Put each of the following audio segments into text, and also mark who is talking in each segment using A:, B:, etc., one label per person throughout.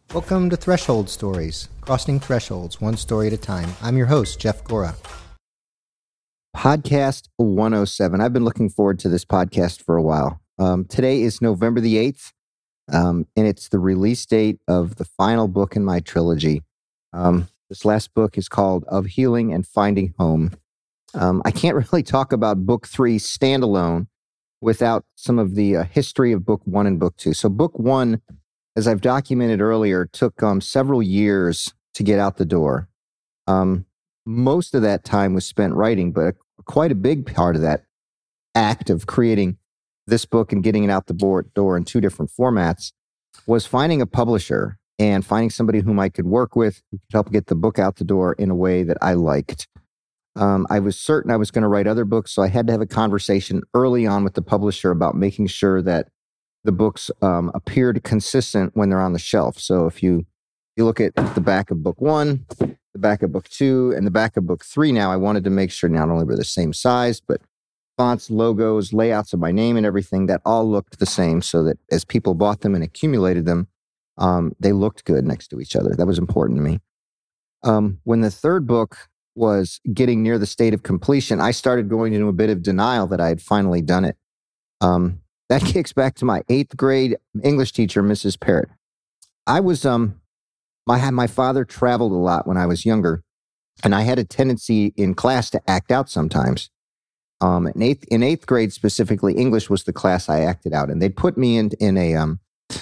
A: Welcome to Threshold Stories, crossing thresholds one story at a time. I'm your host, Jeff Gora. Podcast 107. I've been looking forward to this podcast for a while. Today is November the 8th, and it's the release date of the final book in my trilogy. This last book is called Of Healing and Finding Home. I can't really talk about book 3 standalone without some of the history of book 1 and book 2. So book 1, as I've documented earlier, took several years to get out the door. Most of that time was spent writing, but quite a big part of that act of creating this book and getting it out the door in 2 different formats was finding a publisher and finding somebody whom I could work with who could help get the book out the door in a way that I liked. I was certain I was going to write other books, so I had to have a conversation early on with the publisher about making sure that the books appeared consistent when they're on the shelf. So if you look at the back of book 1, the back of book 2, and the back of book 3 now, I wanted to make sure not only were the same size, but fonts, logos, layouts of my name and everything, that all looked the same so that as people bought them and accumulated them, they looked good next to each other. That was important to me. When the third book was getting near the state of completion, I started going into a bit of denial that I had finally done it. That kicks back to my 8th grade English teacher, Mrs. Parrott. I was, my father traveled a lot when I was younger, and I had a tendency in class to act out sometimes. In eighth grade specifically, English was the class I acted out, and they'd put me in a,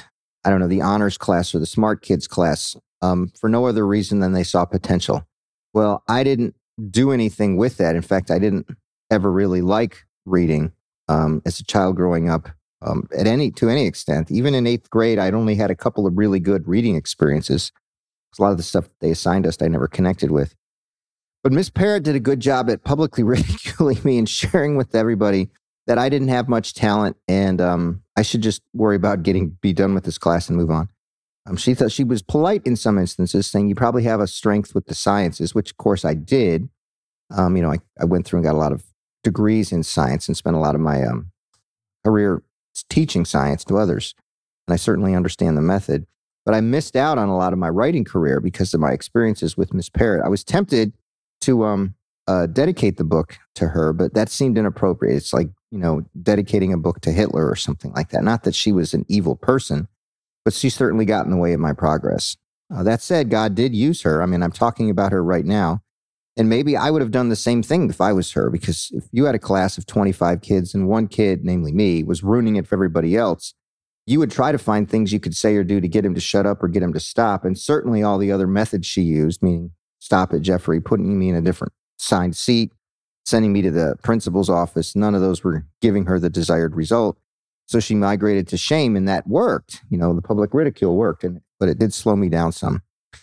A: the honors class or the smart kids class, for no other reason than they saw potential. Well, I didn't do anything with that. In fact, I didn't ever really like reading as a child growing up. To any extent. Even in 8th grade, I'd only had a couple of really good reading experiences. A lot of the stuff they assigned us, I never connected with. But Miss Parrott did a good job at publicly ridiculing me and sharing with everybody that I didn't have much talent and I should just worry about be done with this class and move on. She thought she was polite in some instances, saying you probably have a strength with the sciences, which of course I did. I went through and got a lot of degrees in science and spent a lot of my career teaching science to others. And I certainly understand the method. But I missed out on a lot of my writing career because of my experiences with Miss Parrott. I was tempted to dedicate the book to her, but that seemed inappropriate. It's like, dedicating a book to Hitler or something like that. Not that she was an evil person, but she certainly got in the way of my progress. That said, God did use her. I mean, I'm talking about her right now. And maybe I would have done the same thing if I was her, because if you had a class of 25 kids and one kid, namely me, was ruining it for everybody else, you would try to find things you could say or do to get him to shut up or get him to stop. And certainly all the other methods she used, meaning stop it, Jeffrey, putting me in a different assigned seat, sending me to the principal's office, none of those were giving her the desired result. So she migrated to shame, and that worked. The public ridicule worked, but it did slow me down some.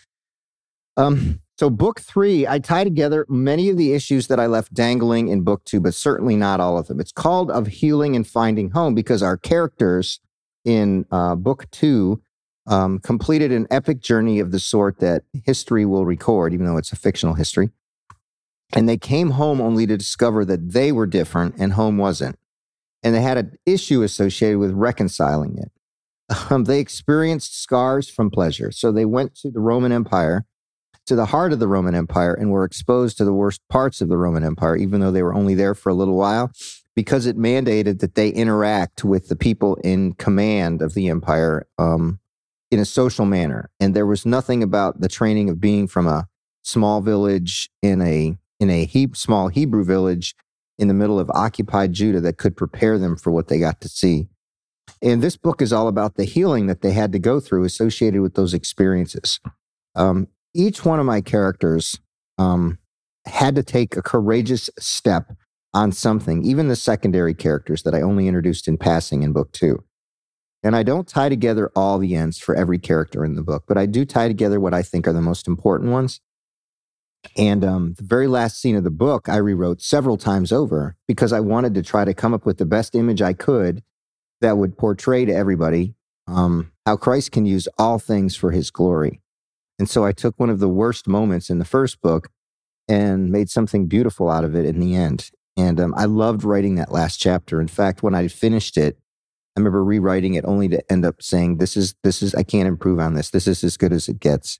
A: So book 3, I tie together many of the issues that I left dangling in book 2, but certainly not all of them. It's called Of Healing and Finding Home because our characters in book 2 completed an epic journey of the sort that history will record, even though it's a fictional history. And they came home only to discover that they were different and home wasn't. And they had an issue associated with reconciling it. They experienced scars from pleasure. So they went to the Roman Empire, to the heart of the Roman Empire, and were exposed to the worst parts of the Roman Empire, even though they were only there for a little while, because it mandated that they interact with the people in command of the empire in a social manner. And there was nothing about the training of being from a small village in a small Hebrew village in the middle of occupied Judah that could prepare them for what they got to see. And this book is all about the healing that they had to go through associated with those experiences. Each one of my characters had to take a courageous step on something, even the secondary characters that I only introduced in passing in book 2. And I don't tie together all the ends for every character in the book, but I do tie together what I think are the most important ones. And the very last scene of the book, I rewrote several times over because I wanted to try to come up with the best image I could that would portray to everybody how Christ can use all things for his glory. And so I took one of the worst moments in the first book and made something beautiful out of it in the end. And I loved writing that last chapter. In fact, when I finished it, I remember rewriting it only to end up saying, this is, I can't improve on this. This is as good as it gets.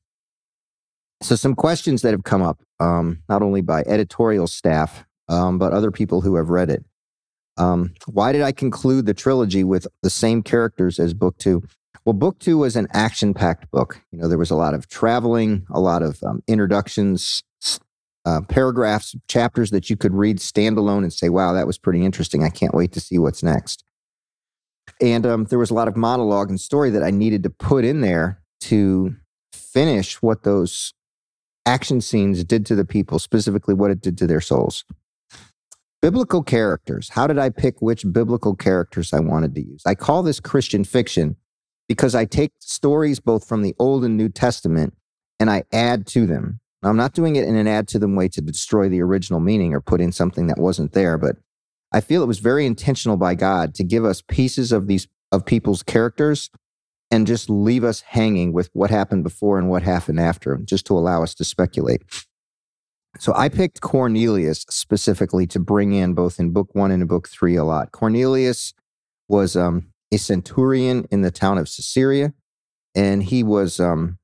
A: So some questions that have come up, not only by editorial staff, but other people who have read it. Why did I conclude the trilogy with the same characters as book 2? Well, book 2 was an action-packed book. There was a lot of traveling, a lot of introductions, paragraphs, chapters that you could read standalone and say, wow, that was pretty interesting. I can't wait to see what's next. And there was a lot of monologue and story that I needed to put in there to finish what those action scenes did to the people, specifically what it did to their souls. Biblical characters. How did I pick which biblical characters I wanted to use? I call this Christian fiction because I take stories both from the Old and New Testament and I add to them. Now, I'm not doing it in an add to them way to destroy the original meaning or put in something that wasn't there, but I feel it was very intentional by God to give us pieces of people's characters and just leave us hanging with what happened before and what happened after, just to allow us to speculate. So I picked Cornelius specifically to bring in both in book 1 and in book 3 a lot. Cornelius was a centurion in the town of Caesarea, and he was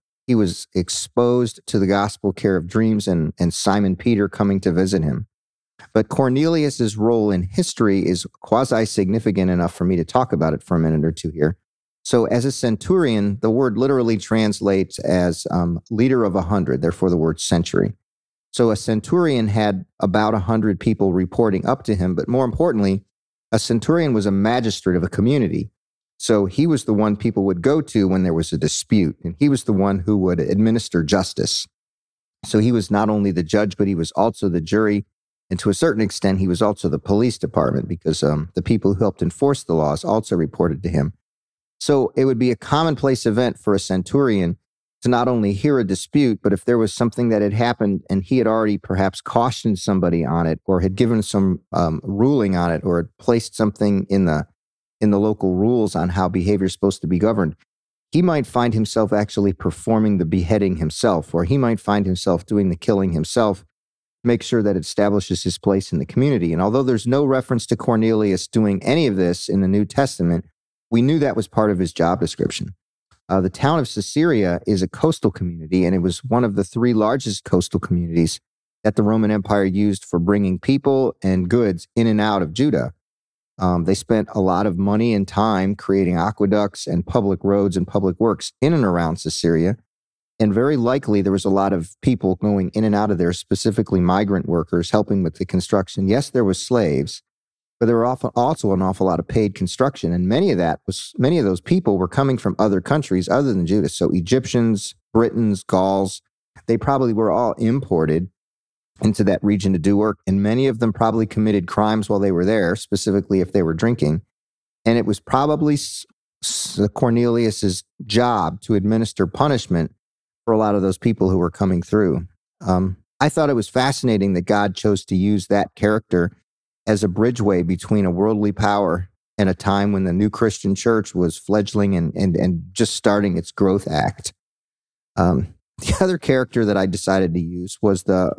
A: exposed to the gospel care of dreams and Simon Peter coming to visit him. But Cornelius's role in history is quasi-significant enough for me to talk about it for a minute or two here. So as a centurion, the word literally translates as leader of 100, therefore the word century. So a centurion had about 100 people reporting up to him, but more importantly, a centurion was a magistrate of a community. So he was the one people would go to when there was a dispute, and he was the one who would administer justice. So he was not only the judge, but he was also the jury, and to a certain extent, he was also the police department because the people who helped enforce the laws also reported to him. So it would be a commonplace event for a centurion to not only hear a dispute, but if there was something that had happened and he had already perhaps cautioned somebody on it or had given some ruling on it or had placed something in the local rules on how behavior is supposed to be governed, he might find himself actually performing the beheading himself, or he might find himself doing the killing himself, make sure that it establishes his place in the community. And although there's no reference to Cornelius doing any of this in the New Testament, we knew that was part of his job description. The town of Caesarea is a coastal community, and it was one of the 3 largest coastal communities that the Roman Empire used for bringing people and goods in and out of Judah. They spent a lot of money and time creating aqueducts and public roads and public works in and around Caesarea, and very likely there was a lot of people going in and out of there, specifically migrant workers helping with the construction. Yes, there was slaves, but there were also an awful lot of paid construction, and many of those people were coming from other countries other than Judah. So Egyptians, Britons, Gauls, they probably were all imported into that region to do work, and many of them probably committed crimes while they were there, specifically if they were drinking. And it was probably Cornelius's job to administer punishment for a lot of those people who were coming through. I thought it was fascinating that God chose to use that character as a bridgeway between a worldly power and a time when the new Christian church was fledgling and just starting its growth act. The other character that I decided to use was the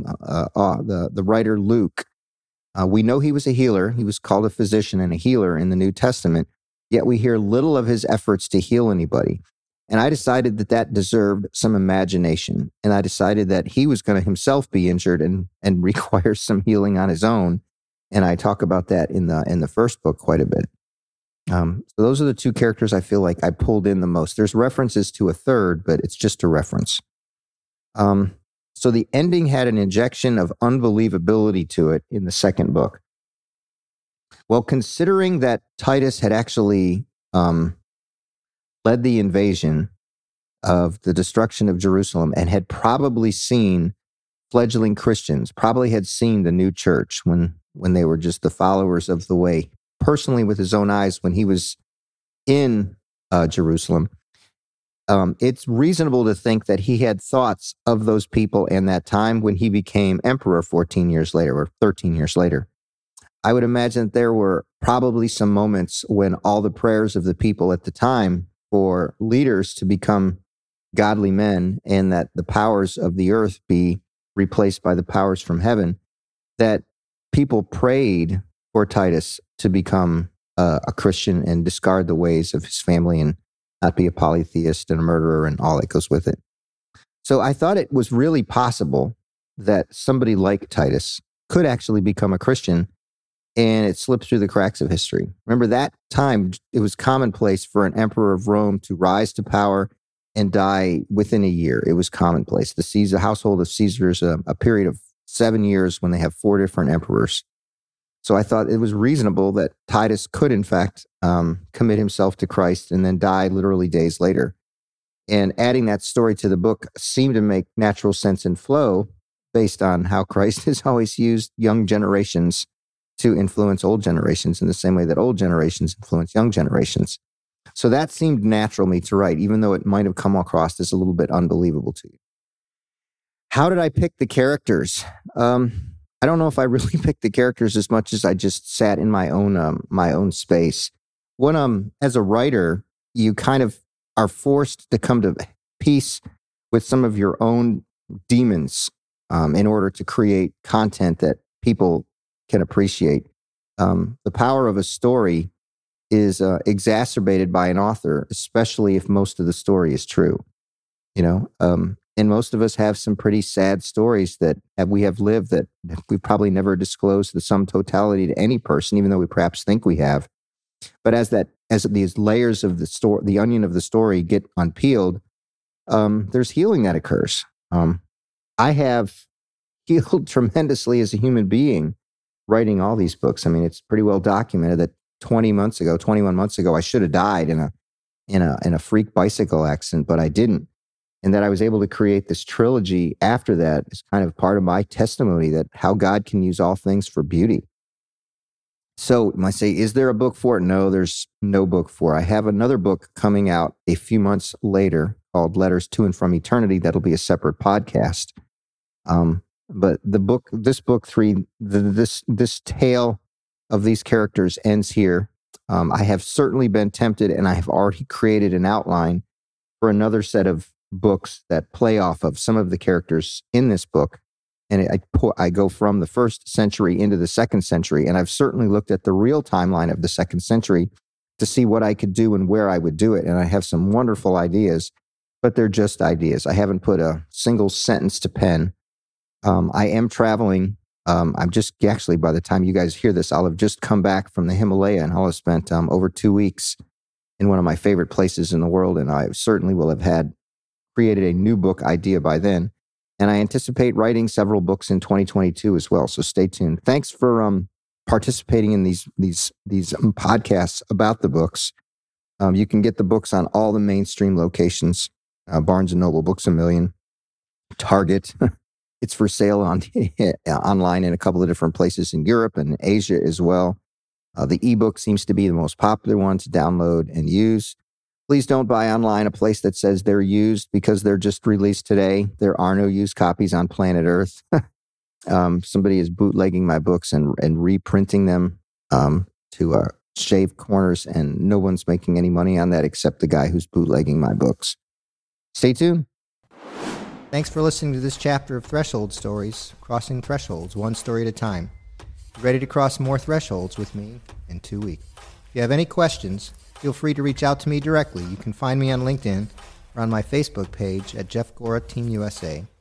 A: writer Luke. We know he was a healer. He was called a physician and a healer in the New Testament, yet we hear little of his efforts to heal anybody. And I decided that deserved some imagination. And I decided that he was going to himself be injured and require some healing on his own. And I talk about that in the first book quite a bit. So those are the 2 characters I feel like I pulled in the most. There's references to a third, but it's just a reference. So the ending had an injection of unbelievability to it in the second book. Well, considering that Titus had actually led the invasion of the destruction of Jerusalem and had probably seen fledgling Christians, probably had seen the new church when they were just the followers of the way, personally with his own eyes when he was in Jerusalem. It's reasonable to think that he had thoughts of those people in that time when he became emperor 14 years later or 13 years later. I would imagine that there were probably some moments when all the prayers of the people at the time for leaders to become godly men and that the powers of the earth be replaced by the powers from heaven, that people prayed for Titus to become a Christian and discard the ways of his family and not be a polytheist and a murderer and all that goes with it. So I thought it was really possible that somebody like Titus could actually become a Christian, and it slipped through the cracks of history. Remember, that time, it was commonplace for an emperor of Rome to rise to power and die within a year. It was commonplace. The household of Caesar is a period of 7 years when they have 4 different emperors. So I thought it was reasonable that Titus could, in fact, commit himself to Christ and then die literally days later. And adding that story to the book seemed to make natural sense and flow based on how Christ has always used young generations to influence old generations in the same way that old generations influence young generations. So that seemed natural to me to write, even though it might have come across as a little bit unbelievable to you. How did I pick the characters? I don't know if I really picked the characters as much as I just sat in my own space. As a writer, you kind of are forced to come to peace with some of your own demons in order to create content that people can appreciate. The power of a story is exacerbated by an author, especially if most of the story is true. And most of us have some pretty sad stories that we have lived that we probably never disclosed the sum totality to any person, even though we perhaps think we have. But as these layers of the story, the onion of the story, get unpeeled, there's healing that occurs. I have healed tremendously as a human being writing all these books. I mean, it's pretty well documented that 21 months ago, I should have died in a freak bicycle accident, but I didn't. And that I was able to create this trilogy after that is kind of part of my testimony that how God can use all things for beauty. So you might say, is there a book for it? No, there's no book for it. I have another book coming out a few months later called Letters to and from Eternity. That'll be a separate podcast. But this book 3, this tale of these characters ends here. I have certainly been tempted, and I have already created an outline for another set of books that play off of some of the characters in this book. And I go from the 1st century into the 2nd century. And I've certainly looked at the real timeline of the 2nd century to see what I could do and where I would do it. And I have some wonderful ideas, but they're just ideas. I haven't put a single sentence to pen. I am traveling. I'm just actually, by the time you guys hear this, I'll have just come back from the Himalaya, and I'll have spent over 2 weeks in one of my favorite places in the world. And I certainly will have created a new book idea by then. And I anticipate writing several books in 2022 as well. So stay tuned. Thanks for participating in these podcasts about the books. You can get the books on all the mainstream locations: Barnes & Noble, Books A Million, Target. It's for sale online in a couple of different places in Europe and Asia as well. The ebook seems to be the most popular one to download and use. Please don't buy online a place that says they're used because they're just released today. There are no used copies on planet Earth. Somebody is bootlegging my books and reprinting them to shave corners, and no one's making any money on that except the guy who's bootlegging my books. Stay tuned. Thanks for listening to this chapter of Threshold Stories, crossing thresholds one story at a time. Be ready to cross more thresholds with me in 2 weeks. If you have any questions, feel free to reach out to me directly. You can find me on LinkedIn or on my Facebook page at Jeff Gora Team USA.